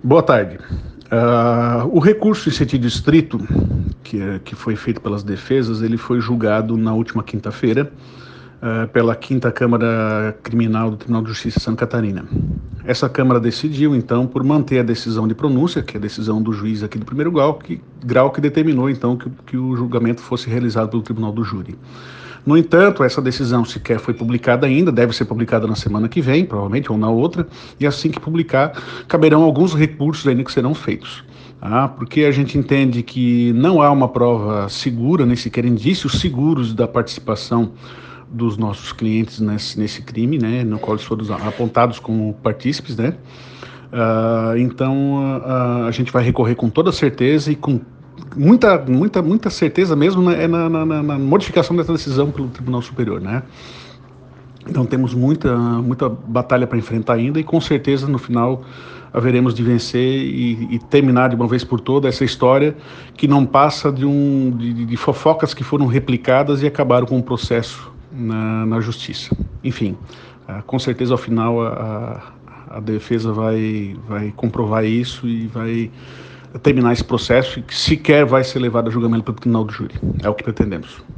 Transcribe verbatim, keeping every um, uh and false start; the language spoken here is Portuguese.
Boa tarde. Uh, o recurso em sentido estrito, que, que foi feito pelas defesas, ele foi julgado na última quinta-feira uh, pela quinta Câmara Criminal do Tribunal de Justiça de Santa Catarina. Essa Câmara decidiu, então, por manter a decisão de pronúncia, que é a decisão do juiz aqui do primeiro grau, que, grau que determinou, então, que, que o julgamento fosse realizado pelo Tribunal do Júri. No entanto, essa decisão sequer foi publicada ainda, deve ser publicada na semana que vem, provavelmente, ou na outra, e assim que publicar, caberão alguns recursos ainda que serão feitos. Ah, porque a gente entende que não há uma prova segura, nem sequer indícios seguros da participação dos nossos clientes nesse, nesse crime, né, no qual eles foram apontados como partícipes, né. Uh, então, uh, a gente vai recorrer com toda certeza e com muita, muita, muita certeza mesmo, né, na, na, na modificação dessa decisão pelo Tribunal Superior, né. Então temos muita, muita batalha para enfrentar ainda e com certeza no final haveremos de vencer e, e terminar de uma vez por todas essa história que não passa de, um, de, de fofocas que foram replicadas e acabaram com um processo na, na justiça. Enfim, uh, com certeza ao final a, a, a defesa vai, vai comprovar isso e vai terminar esse processo, que sequer vai ser levado a julgamento pelo Tribunal do Júri. É o que pretendemos.